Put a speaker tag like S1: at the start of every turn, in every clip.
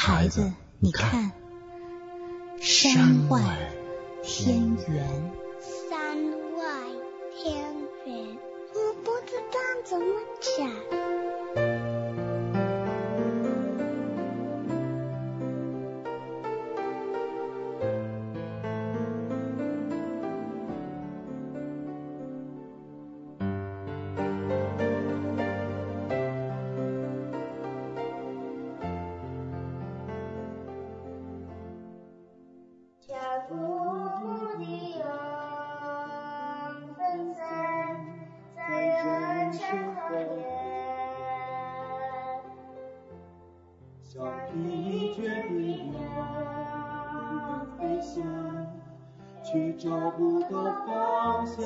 S1: 孩子，你看，山外天圆。
S2: 山外天圆，我不知道怎么讲。
S3: 去找不到方向，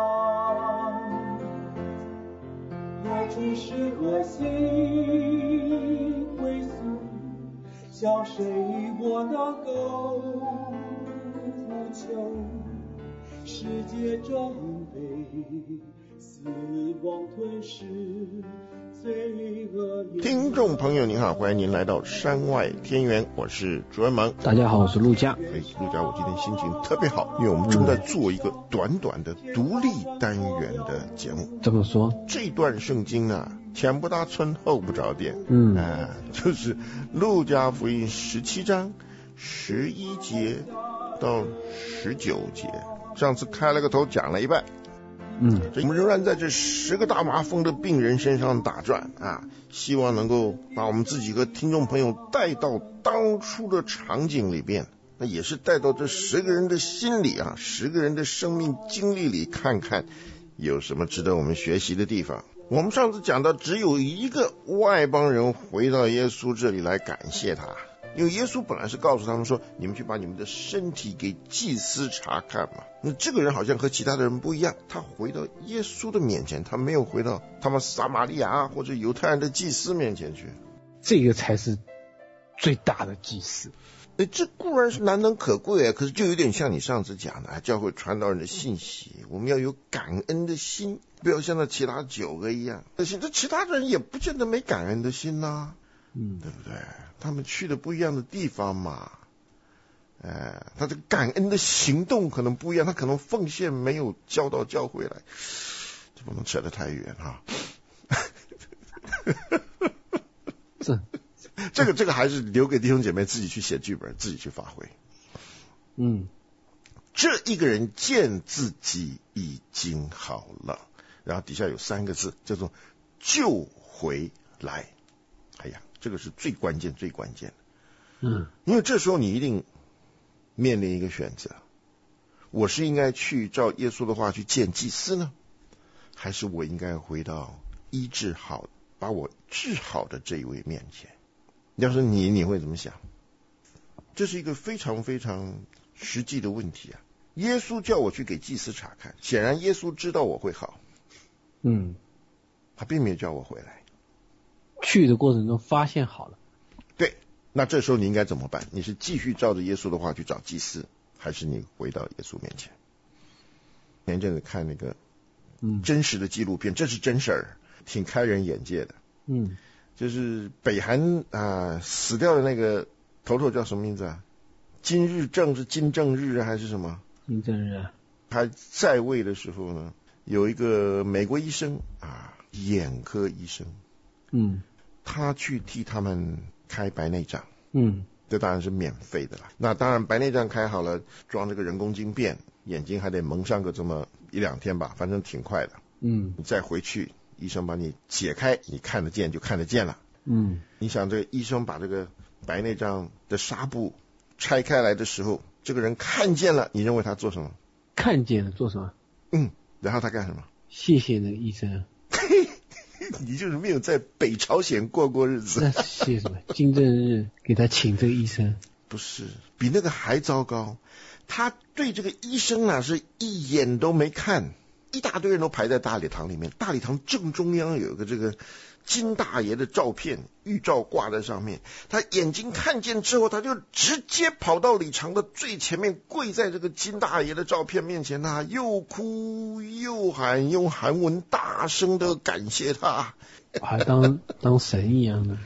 S3: 爱只是核心归宿，向谁我能够呼求？世界正被死亡吞噬，罪恶也。
S4: 听众朋友您好，欢迎您来到山外天圆，我是主任萌。
S5: 大家好，我是陆家。
S4: 陆家，我今天心情特别好，因为我们正在做一个短短的独立单元的节目。
S5: 这么说，
S4: 这段圣经啊，前不搭村后不着店，就是路加福音17章11节到19节。上次开了个头讲了一半，我们仍然在这10个大麻风的病人身上打转啊，希望能够把我们自己和听众朋友带到当初的场景里边，那也是带到这10个人的心里啊，10个人的生命经历里，看看有什么值得我们学习的地方。我们上次讲到，只有一个外邦人回到耶稣这里来感谢他，因为耶稣本来是告诉他们说，你们去把你们的身体给祭司查看嘛。那这个人好像和其他的人不一样，他回到耶稣的面前，他没有回到他们撒玛利亚或者犹太人的祭司面前去。
S5: 这个才是最大的祭司。
S4: 这固然是难能可贵啊，可是就有点像你上次讲的教会传道人的信息，我们要有感恩的心，不要像那其他9个一样。这其他人也不见得没感恩的心啊，对不对？他们去的不一样的地方嘛，他这个感恩的行动可能不一样，他可能奉献没有交到教会来，这不能扯得太远哈。这个还是留给弟兄姐妹自己去写剧本，自己去发挥。这一个人见自己已经好了，然后底下有3个字叫做救回来。哎呀，这个是最关键的。因为这时候你一定面临一个选择，我是应该去照耶稣的话去见祭司呢，还是我应该回到医治好把我治好的这一位面前？要是你会怎么想？这是一个非常非常实际的问题啊。耶稣叫我去给祭司查看，显然耶稣知道我会好，他并没有叫我回来。
S5: 去的过程中发现好了，
S4: 对，那这时候你应该怎么办？你是继续照着耶稣的话去找祭司，还是你回到耶稣面前？前阵子看那个真实的纪录片，这是真事儿，挺开人眼界的。就是北韩死掉的那个头叫什么名字啊？金日正是金正日还是什么？
S5: 金正日。
S4: 他在位的时候呢，有一个美国医生眼科医生，他去替他们开白内障，这当然是免费的啦。那当然白内障开好了，装这个人工晶片，眼睛还得蒙上个这么1-2天吧，反正挺快的。你再回去，医生把你解开，你看得见就看得见了。你想这个医生把这个白内障的纱布拆开来的时候，这个人看见了，你认为他做什么？
S5: 看见了做什么？
S4: 然后他干什么？
S5: 谢谢那个医生。
S4: 你就是没有在北朝鲜过日子。
S5: 那谢什么？金正日给他请这个医生？
S4: 不是，比那个还糟糕。他对这个医生是一眼都没看，一大堆人都排在大礼堂里面，大礼堂正中央有一个这个金大爷的照片，玉照挂在上面。他眼睛看见之后，他就直接跑到礼堂的最前面，跪在这个金大爷的照片面前又哭又喊，用韩文大声的感谢他，
S5: 还当神一样的。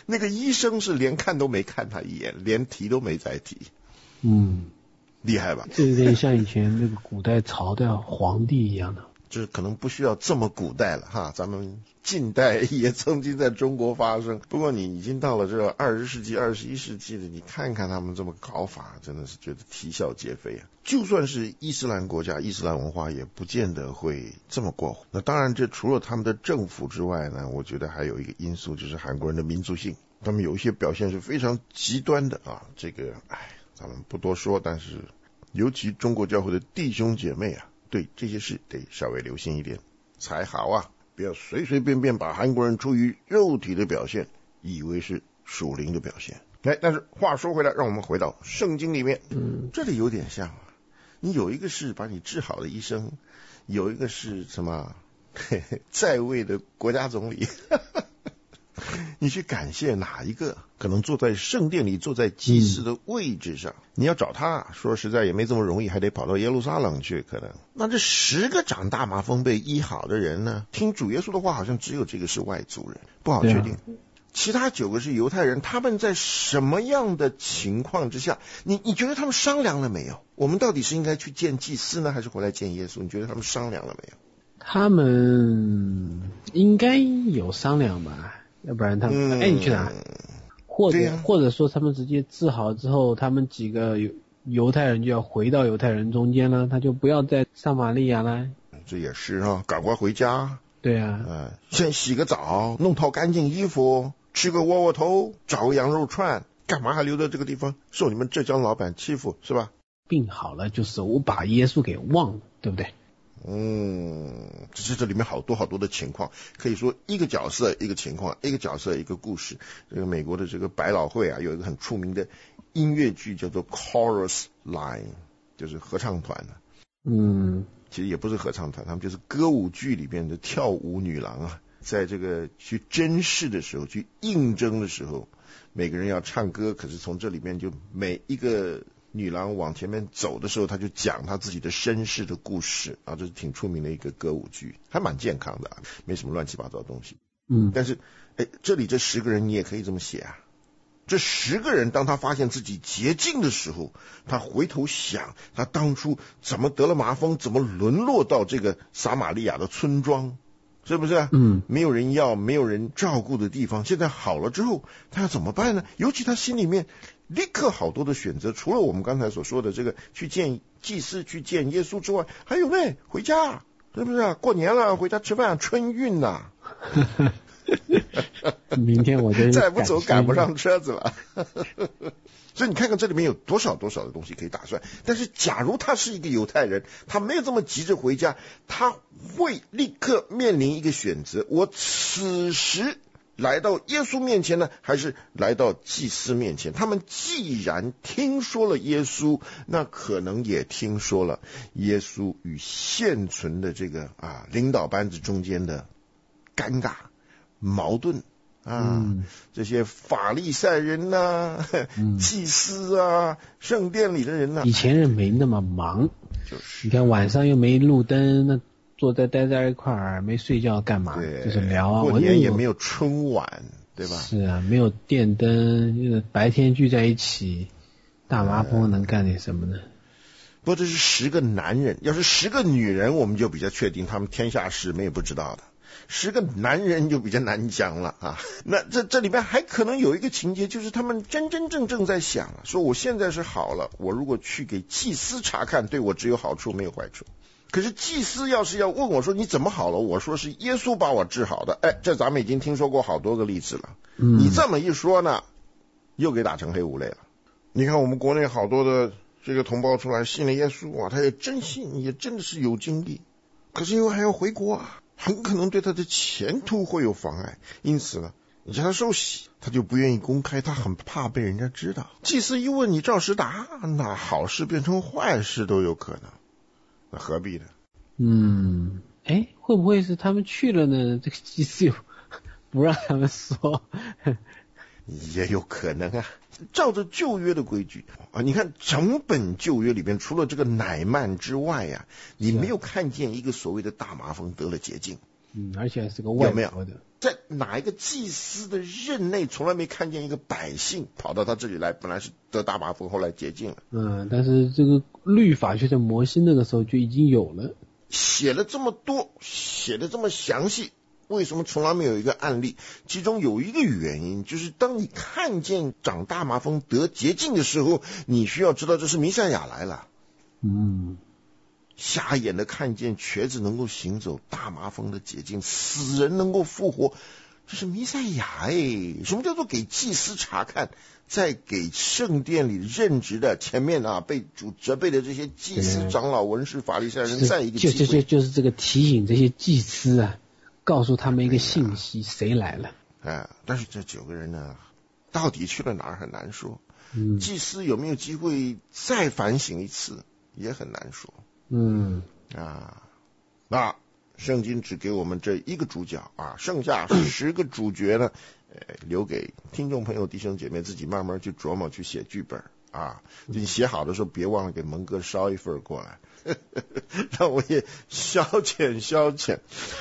S4: 那个医生是连看都没看他一眼，连提都没再提。厉害吧？
S5: 这有点像以前那个古代朝代皇帝一样的。
S4: 就是可能不需要这么古代了哈，咱们近代也曾经在中国发生。不过你已经到了这20世纪、21世纪了，你看看他们这么搞法，真的是觉得啼笑皆非啊！就算是伊斯兰国家、伊斯兰文化，也不见得会这么过火。那当然，这除了他们的政府之外呢，我觉得还有一个因素，就是韩国人的民族性，他们有一些表现是非常极端的啊。这个咱们不多说，但是尤其中国教会的弟兄姐妹啊，对这些事得稍微留心一点才好啊！不要随随便便把韩国人出于肉体的表现以为是属灵的表现。但是话说回来，让我们回到圣经里面，这里有点像啊。你有一个是把你治好的医生，有一个是什么在位的国家总理你去感谢哪一个？可能坐在圣殿里，坐在祭司的位置上，你要找他，说实在也没这么容易，还得跑到耶路撒冷去。可能那这10个长大麻风被医好的人呢，听主耶稣的话，好像只有这个是外族人，不好确定。其他9个是犹太人，他们在什么样的情况之下？你觉得他们商量了没有？我们到底是应该去见祭司呢，还是回来见耶稣？你觉得他们商量了没有？
S5: 他们应该有商量吧。要不然他们你去哪？或者说他们直接治好之后，他们几个犹太人就要回到犹太人中间了，他就不要在撒玛利亚了。
S4: 这也是啊，赶快回家。
S5: 对啊，
S4: 先洗个澡，弄套干净衣服，吃个窝窝头，找个羊肉串，干嘛还留在这个地方受你们浙江老板欺负是吧？
S5: 病好了就是我把耶稣给忘了，对不对？
S4: 这里面好多的情况，可以说一个角色一个情况，一个角色一个故事。这个美国的这个百老汇啊，有一个很出名的音乐剧叫做 Chorus Line， 就是合唱团其实也不是合唱团，他们就是歌舞剧里面的跳舞女郎啊，在这个去甄试的时候，去应征的时候，每个人要唱歌，可是从这里面就每一个女郎往前面走的时候，她就讲她自己的身世的故事啊，这是挺出名的一个歌舞剧，还蛮健康的没什么乱七八糟的东西。但是这里这10个人你也可以这么写啊。这10个人当他发现自己洁净的时候，他回头想他当初怎么得了麻风，怎么沦落到这个撒玛利亚的村庄，是不是没有人要，没有人照顾的地方，现在好了之后他要怎么办呢？尤其他心里面立刻好多的选择，除了我们刚才所说的这个去见祭司，去见耶稣之外，还有回家，是不是过年了回家吃饭，春运呐
S5: 明天我就
S4: 再不走赶不上车子了所以你看看这里面有多少的东西可以打算。但是假如他是一个犹太人，他没有这么急着回家，他会立刻面临一个选择，我此时来到耶稣面前呢，还是来到祭司面前？他们既然听说了耶稣，那可能也听说了耶稣与现存的这个领导班子中间的尴尬矛盾这些法利赛人祭司圣殿里的人
S5: 以前人没那么忙，你看晚上又没路灯，那待在一块儿没睡觉干嘛？就是聊
S4: 过年也没有春晚，对吧？
S5: 是啊，没有电灯，白天聚在一起，大麻风能干点什么呢？
S4: 不过这是10个男人，要是10个女人，我们就比较确定他们天下事没有不知道的。10个男人就比较难讲了那这里面还可能有一个情节，就是他们真正在想说我现在是好了，我如果去给祭司查看，对我只有好处没有坏处。可是祭司要是要问我说你怎么好了，我说是耶稣把我治好的，这咱们已经听说过好多个例子了。你这么一说呢，又给打成黑五类了。你看我们国内好多的这个同胞出来信了耶稣他也真信，也真的是有经历，可是因为还要回国很可能对他的前途会有妨碍，因此呢，你叫他受洗，他就不愿意公开，他很怕被人家知道。祭司一问你照实答，那好事变成坏事都有可能，那何必呢？
S5: 会不会是他们去了呢？这个祭司又不让他们说
S4: 也有可能照着旧约的规矩你看整本旧约里边，除了这个乃曼之外你没有看见一个所谓的大麻风得了洁净，
S5: 而且还是个外国的，
S4: 在哪一个祭司的任内从来没看见一个百姓跑到他这里来，本来是得大麻风，后来洁净了。
S5: 但是这个律法就在摩西那个时候就已经有了，
S4: 写了这么多，写的这么详细，为什么从来没有一个案例？其中有一个原因，就是当你看见长大麻风得洁净的时候，你需要知道这是弥赛亚来了。瞎眼的看见，瘸子能够行走，大麻风的洁净，死人能够复活，这是弥赛亚什么叫做给祭司查看？在给圣殿里任职的前面被主责备的这些祭司、长老、文士、法利赛人，再一个机会，
S5: 就是这个提醒这些祭司告诉他们一个信息，谁来了。
S4: 但是这9个人呢，到底去了哪儿很难说。祭司有没有机会再反省一次，也很难说。那圣经只给我们这一个主角剩下10个主角呢，留给听众朋友弟兄姐妹自己慢慢去琢磨，去写剧本你写好的时候别忘了给蒙哥捎一份过来让我也消遣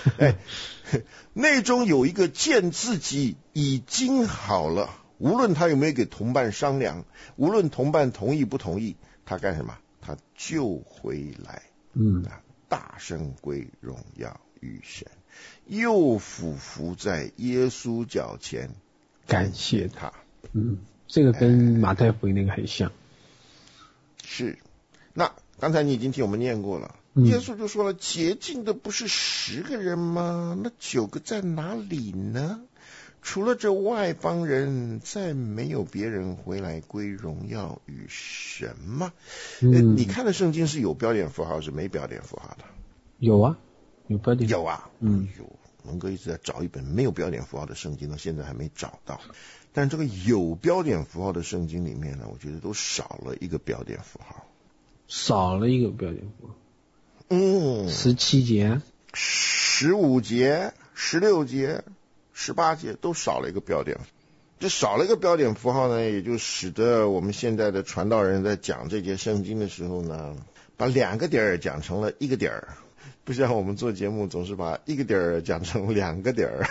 S4: 内中有一个见自己已经好了，无论他有没有给同伴商量，无论同伴同意不同意，他干什么？他就回来大声归荣耀与神，又俯伏在耶稣脚前
S5: 感谢他。这个跟马太福音那个很像。
S4: 是。那刚才你已经听我们念过了，耶稣就说了，洁净的不是10个人吗？那9个在哪里呢？除了这外邦人，再没有别人回来归荣耀与神吗？你看的圣经是有标点符号是没标点符号的？
S5: 有啊，有标点。
S4: 有啊，蒙哥一直在找一本没有标点符号的圣经呢，现在还没找到。但这个有标点符号的圣经里面呢，我觉得都少了一个标点符号。
S5: 少了一个标点符号。17节、
S4: 15节、16节、18节都少了一个标点。这少了一个标点符号呢，也就使得我们现在的传道人在讲这节圣经的时候呢，把2个点讲成了1个点，不像我们做节目总是把1个点讲成2个点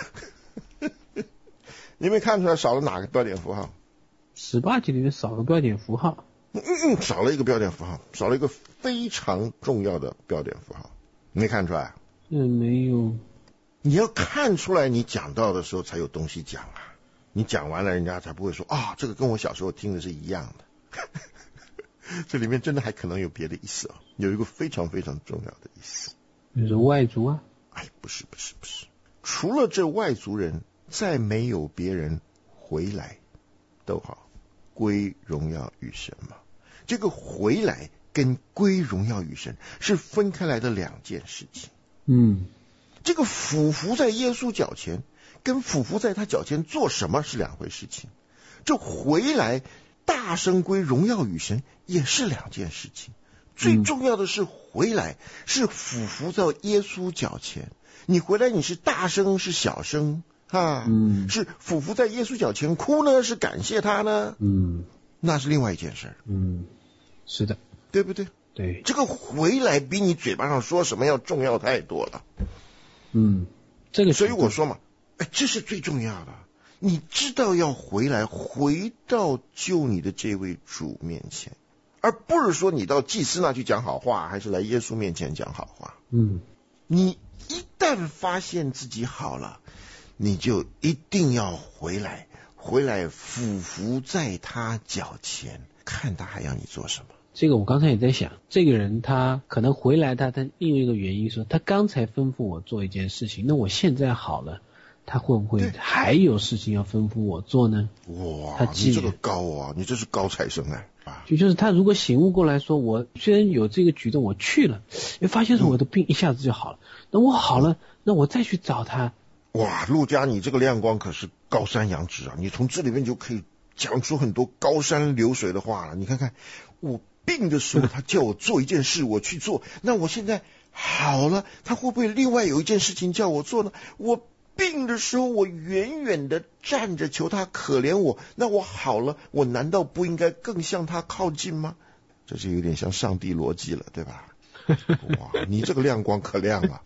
S4: 你没看出来少了哪个标点符号
S5: ？18节里面少了标点符号。
S4: 少了一个标点符号，少了一个非常重要的标点符号，没看出来？
S5: 没有。
S4: 你要看出来，你讲到的时候才有东西讲你讲完了，人家才不会说这个跟我小时候听的是一样的这里面真的还可能有别的意思有一个非常非常重要的意思，
S5: 就是外族啊。
S4: 不是，除了这外族人，再没有别人回来都好归荣耀与神嘛。这个回来跟归荣耀与神是分开来的2件事情。这个俯伏在耶稣脚前跟俯伏在他脚前做什么是2回事情，这回来大声归荣耀与神也是2件事情。最重要的是回来是俯伏在耶稣脚前，你回来你是大声是小声是俯伏在耶稣脚前哭呢，是感谢他呢？那是另外一件事。
S5: 是的，
S4: 对不对？
S5: 对，
S4: 这个回来比你嘴巴上说什么要重要太多了。
S5: 这个
S4: 所以我说嘛，这是最重要的。你知道要回来，回到救你的这位主面前，而不是说你到祭司那去讲好话，还是来耶稣面前讲好话。你一旦发现自己好了，你就一定要回来俯伏在他脚前，看他还要你做什么。
S5: 这个我刚才也在想，这个人他可能回来，他另一个原因说，他刚才吩咐我做一件事情，那我现在好了，他会不会还有事情要吩咐我做呢？
S4: 哇，你这个高你这是高材生
S5: 就是他如果醒悟过来说，我虽然有这个举动，我去了，发现说我的病一下子就好了，那我好了，那我再去找他。
S4: 哇，陆家你这个亮光可是高山仰止你从这里面就可以讲出很多高山流水的话了。你看看我病的时候他叫我做一件事我去做，那我现在好了，他会不会另外有一件事情叫我做呢？我病的时候我远远的站着求他可怜我，那我好了，我难道不应该更向他靠近吗？这就有点像上帝逻辑了，对吧？ 哇，你这个亮光可亮了。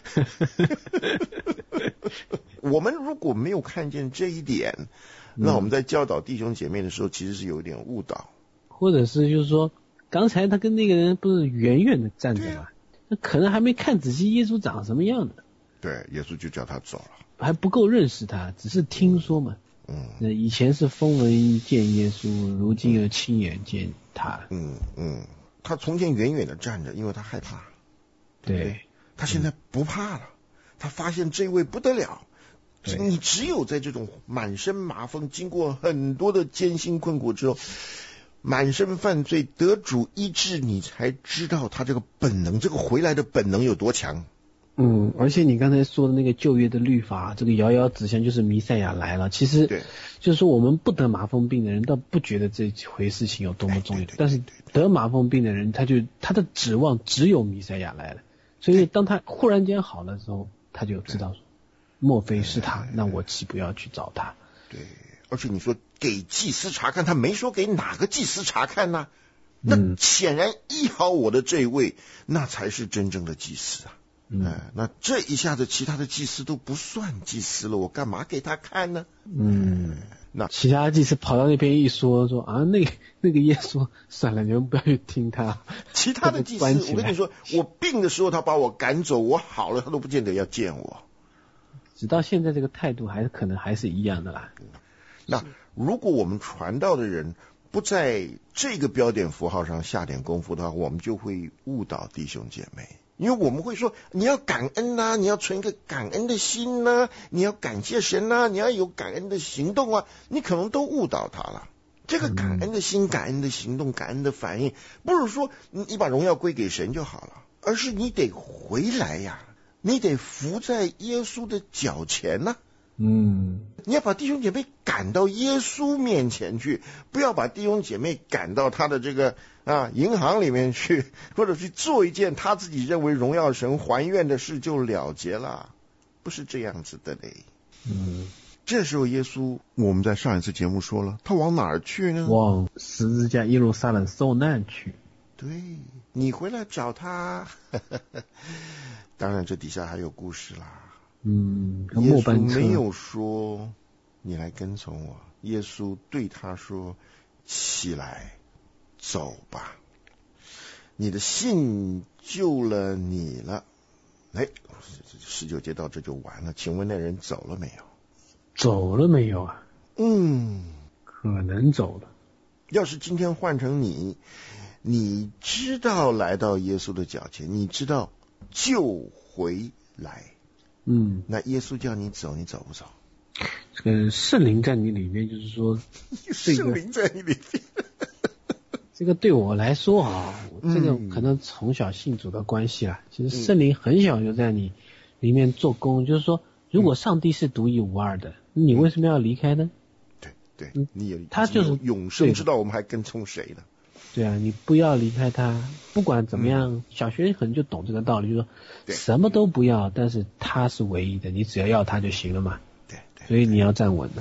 S4: 我们如果没有看见这一点，那我们在教导弟兄姐妹的时候，其实是有一点误导。
S5: 或者是就是说，刚才他跟那个人不是远远的站着嘛，那可能还没看仔细耶稣长什么样的。
S4: 对，耶稣就叫他走了，
S5: 还不够认识他，只是听说嘛。那以前是风闻见耶稣，如今又亲眼见他。
S4: 他从前远远的站着，因为他害怕。对，他现在不怕了，他发现这位不得了。你只有在这种满身麻风，经过很多的艰辛困苦之后，满身犯罪得主医治，你才知道他这个本能，这个回来的本能有多强。
S5: 而且你刚才说的那个旧约的律法，这个遥遥指向就是弥赛亚来了。其实就是说我们不得麻风病的人倒不觉得这回事情有多么重要，但是得麻风病的人他的指望只有弥赛亚来了，所以当他忽然间好了之后，他就知道说莫非是他，那我岂不要去找他。
S4: 对，而且你说给祭司查看，他没说给哪个祭司查看呢？那显然医好我的这一位，那才是真正的祭司啊。那这一下子其他的祭司都不算祭司了，我干嘛给他看呢？
S5: 那其他祭司跑到那边一说啊，那个耶稣算了，你们不要去听他。
S4: 其他的祭司，我跟你说，我病的时候他把我赶走，我好了他都不见得要见我。
S5: 直到现在这个态度可能还是一样的啦。
S4: 那如果我们传道的人不在这个标点符号上下点功夫的话，我们就会误导弟兄姐妹。因为我们会说你要感恩啊，你要存一个感恩的心啊，你要感谢神啊，你要有感恩的行动啊，你可能都误导他了。这个感恩的心、感恩的行动、感恩的反应，不是说你把荣耀归给神就好了，而是你得回来呀，你得伏在耶稣的脚前呢。你要把弟兄姐妹赶到耶稣面前去，不要把弟兄姐妹赶到他的这个银行里面去，或者去做一件他自己认为荣耀神还愿的事就了结了，不是这样子的嘞。这时候耶稣，我们在上一次节目说了，他往哪儿去呢？
S5: 往十字架耶路撒冷受难去。
S4: 对，你回来找他。当然这底下还有故事啦。耶稣没有说你来跟从我，耶稣对他说起来走吧，你的信救了你了。19节到这就完了，请问那人走了没有？
S5: 走了没有啊？可能走了。
S4: 要是今天换成你知道来到耶稣的脚前，你知道救回来，那耶稣叫你走，你走不走？
S5: 这个圣灵在你里面，就是说
S4: 圣灵在你里面。
S5: 这个对我来说这个可能从小信主的关系啦。其实圣灵很小就在你里面做工，就是说，如果上帝是独一无二的，你为什么要离开呢？
S4: 对，你有
S5: 他就是
S4: 永生之道，我们还跟从谁呢？
S5: 对啊，你不要离开他，不管怎么样，小学可能就懂这个道理，就是说什么都不要，但是他是唯一的，你只要他就行了嘛。
S4: 对，
S5: 所以你要站稳了。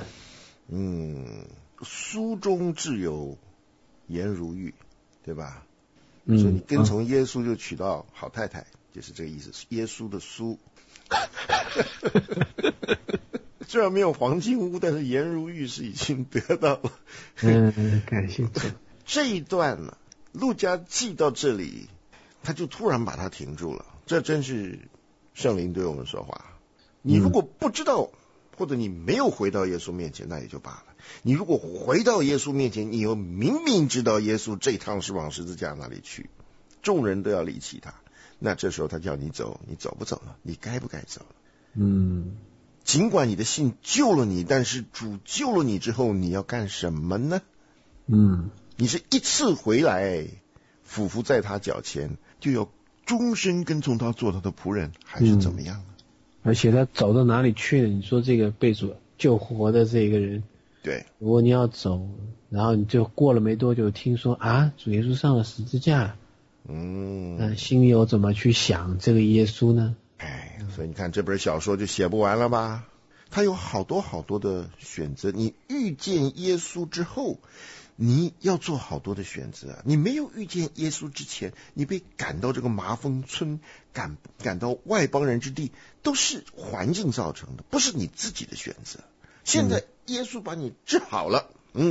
S4: 书中自有颜如玉，对吧？所以你跟从耶稣就娶到好太太，就是这个意思。耶稣的书，虽然没有黄金屋，但是颜如玉是已经得到了。
S5: 感谢主。
S4: 这一段呢，路加记到这里，他就突然把它停住了。这真是圣灵对我们说话。你如果不知道，或者你没有回到耶稣面前，那也就罢了。你如果回到耶稣面前，你又明明知道耶稣这趟是往十字架那里去，众人都要离弃他，那这时候他叫你走，你走不走呢？你该不该走？尽管你的信救了你，但是主救了你之后，你要干什么呢？你是一次回来俯伏在他脚前，就要终身跟从他做他的仆人，还是怎么样呢？
S5: 而且他走到哪里去了？你说这个被主救活的这个人，
S4: 对，
S5: 如果你要走，然后你就过了没多久，听说主耶稣上了十字架，那心里有怎么去想这个耶稣呢？
S4: 所以你看这本小说就写不完了吧？他有好多好多的选择。你遇见耶稣之后， 你要做好多的选择。你没有遇见耶稣之前，你被赶到这个麻风村，赶到外邦人之地，都是环境造成的，不是你自己的选择。现在耶稣把你治好了，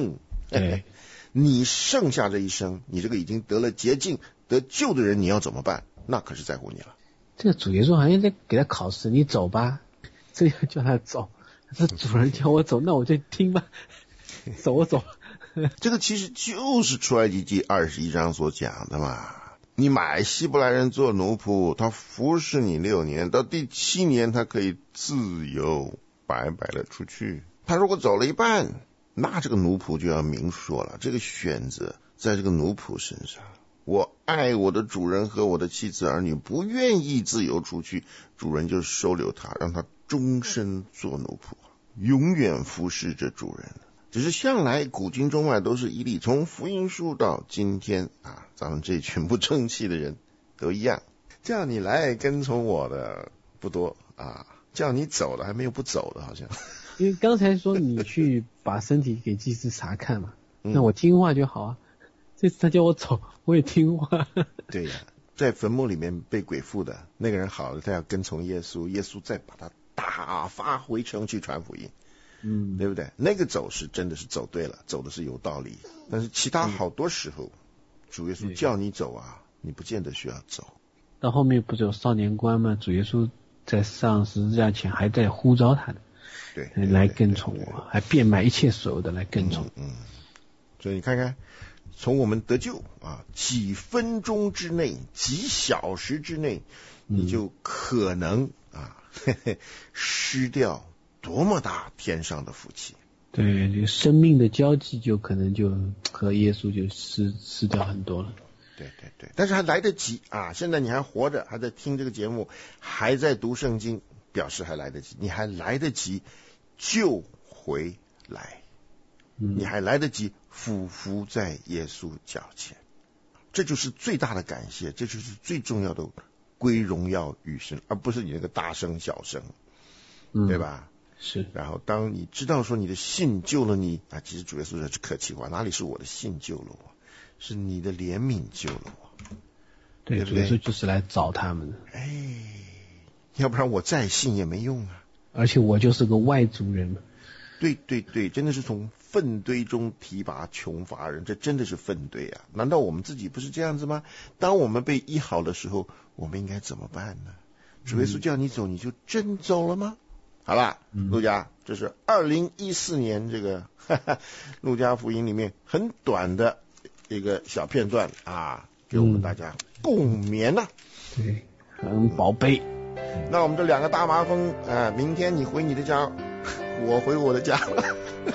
S4: 你剩下这一生，你这个已经得了洁净得救的人，你要怎么办？那可是在乎你了。
S5: 这个主耶稣好像在给他考试，你走吧，这样叫他走，这主人叫我走，那我就听吧，走。
S4: 这个其实就是出埃及记21章所讲的嘛。你买希伯来人做奴仆，他服侍你6年，到第7年他可以自由白白的出去。他如果走了一半，那这个奴仆就要明说了，这个选择在这个奴仆身上。我爱我的主人和我的妻子儿女，不愿意自由出去，主人就收留他，让他终身做奴仆，永远服侍着主人。只是向来古今中外都是一例，从福音书到今天啊，咱们这群不争气的人都一样。叫你来跟从我的不多啊，叫你走的还没有不走的，好像。
S5: 因为刚才说你去把身体给祭司查看嘛，那我听话就好啊。这次他叫我走，我也听话。
S4: 对呀，在坟墓里面被鬼附的那个人好了，他要跟从耶稣，耶稣再把他打发回城去传福音。对不对？那个走是真的是走对了，走的是有道理。但是其他好多时候，主耶稣叫你走啊，你不见得需要走。
S5: 到后面不是有少年官吗？主耶稣在上十字架前还在呼召他的，对，来跟从我，还变卖一切所有的来跟从。
S4: 所以你看看，从我们得救啊，几分钟之内，几小时之内，你就可能失掉多么大天上的福气。
S5: 对，这生命的交际就可能就和耶稣就失掉很多了。
S4: 对，但是还来得及啊！现在你还活着，还在听这个节目，还在读圣经，表示还来得及，你还来得及救回来，你还来得及俯伏在耶稣脚前。这就是最大的感谢，这就是最重要的归荣耀与神，而不是你那个大声小声，对吧？
S5: 是。
S4: 然后当你知道说你的信救了你啊，其实主耶稣是客气话，哪里是我的信救了我，是你的怜悯救了我。
S5: 对，主耶稣就是来找他们的。
S4: 要不然我再信也没用啊。
S5: 而且我就是个外族人嘛。
S4: 对，真的是从粪堆中提拔穷乏人，这真的是粪堆啊！难道我们自己不是这样子吗？当我们被医好的时候，我们应该怎么办呢？主耶稣叫你走，你就真走了吗？好了，路加，这是2014年这个路加福音里面很短的一个小片段啊，给我们大家共勉呐。
S5: 对，很宝贝。
S4: 那我们这2个大麻风啊，明天你回你的家，我回我的家了。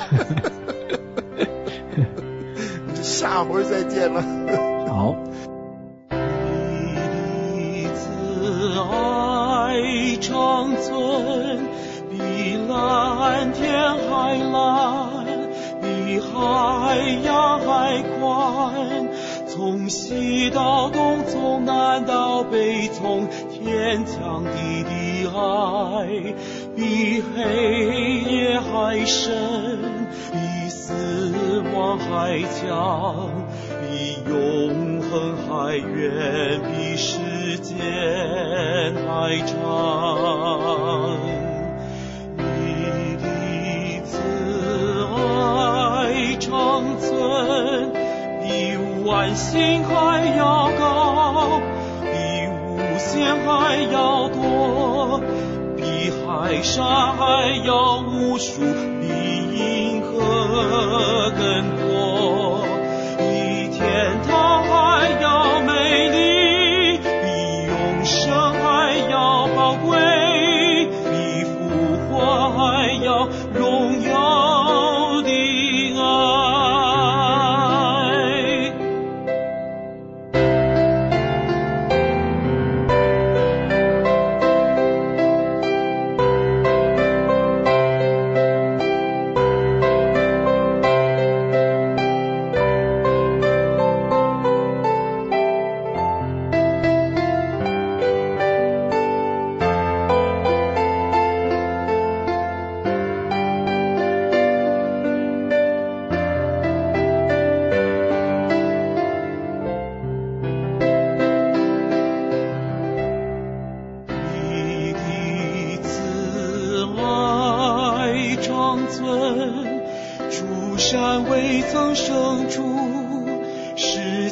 S4: 下回再见了。
S5: 好。
S3: 你的慈爱长存，比蓝天还蓝，比海洋还宽。从西到东，从南到北，从天墙地的爱，比黑夜还深，比死亡还强，比永恒还远，比时间还长。你的慈爱长存，比万星还要高，比无限还要多，比海沙还要无数，比银河更多，比天堂还要美丽，比永生还要宝贵，比复活还要荣耀的爱。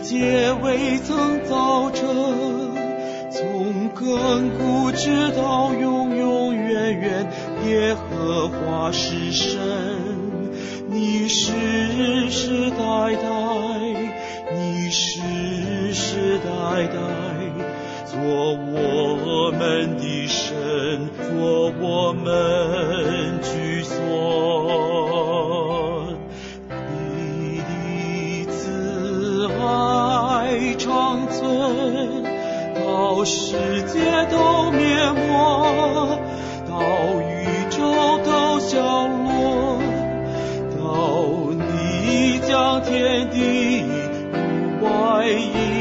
S3: 界未曾造成，从亘古直到永永远远，耶和华是神。你世世代代，你世世代代，做我们的神，做我们居所。你的慈爱长存，到世界都灭没，到宇宙都消落，到你将天地入外